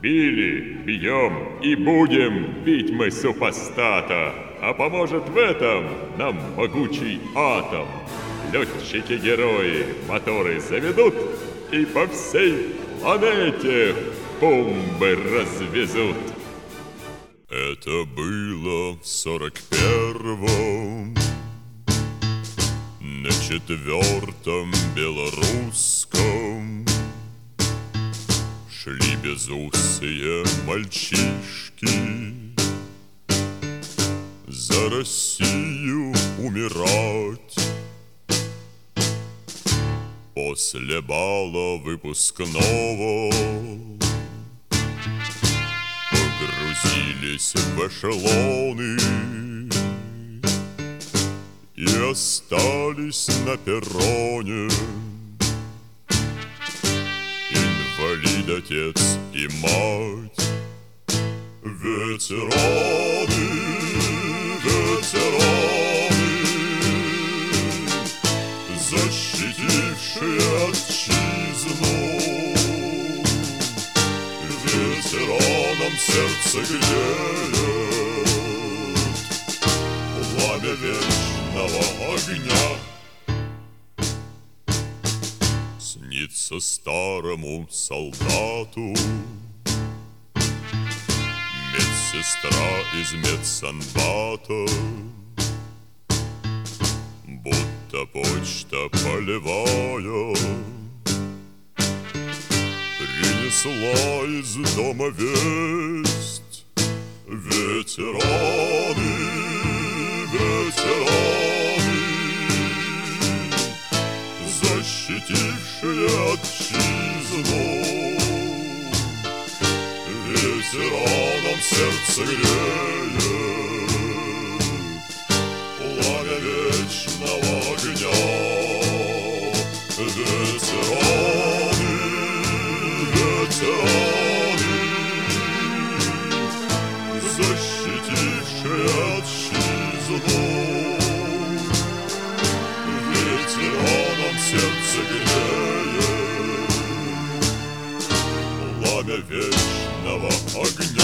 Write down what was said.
Били, бьем и будем бить мы супостата, а поможет в этом нам могучий атом. Летчики-герои моторы заведут и по всей планете бомбы развезут. Это было в 41-м, на 4-м белорусском. Шли безусые мальчишки за Россию умирать. После бала выпускного погрузились в эшелоны и остались на перроне. Инвалид, отец и мать, ветераны, ветераны, защитившие отчизну. Ветеранам сердце греет пламя вечного огня. Снится старому солдату медсестра из медсанбата, будто почта полевая принесла из дома весть. Ветераны, ветераны, защитившие отчизну. Ветеранам сердце греет пламя вечного огня. Ветераны, ветераны, защитившие отчизну. Ветеранам сердце греет пламя вечного огня.